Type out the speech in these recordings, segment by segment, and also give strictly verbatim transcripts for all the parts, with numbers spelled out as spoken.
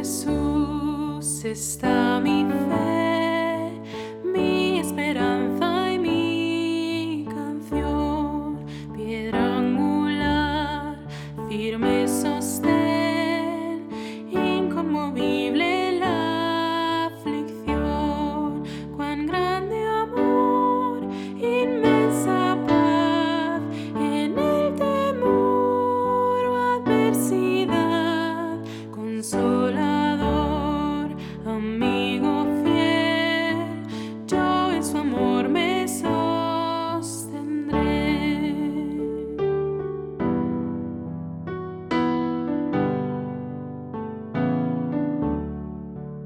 Jesús está mi fe, mi esperanza y mi canción, piedra angular, firme sostén, inconmovible la aflicción. Cuán grande amor, inmensa paz, en el temor o adversidad, consolador, amigo fiel, yo en su amor me sostendré.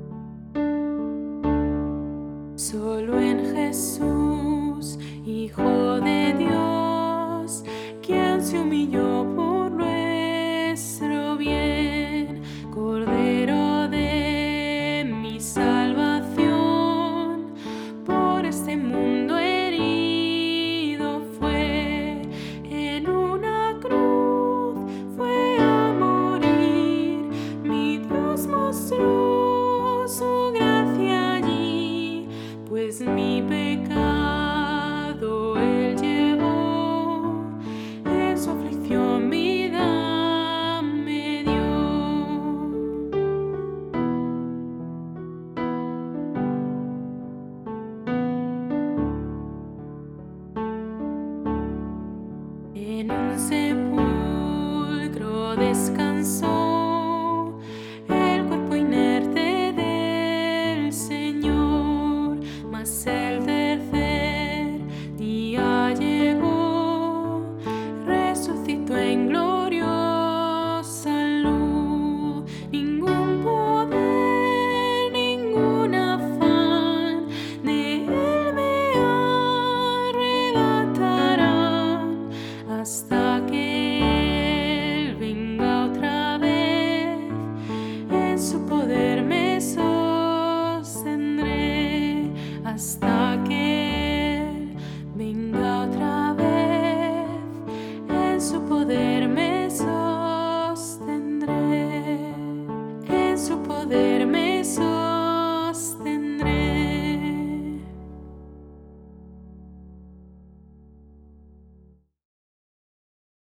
Solo en Jesús, Hijo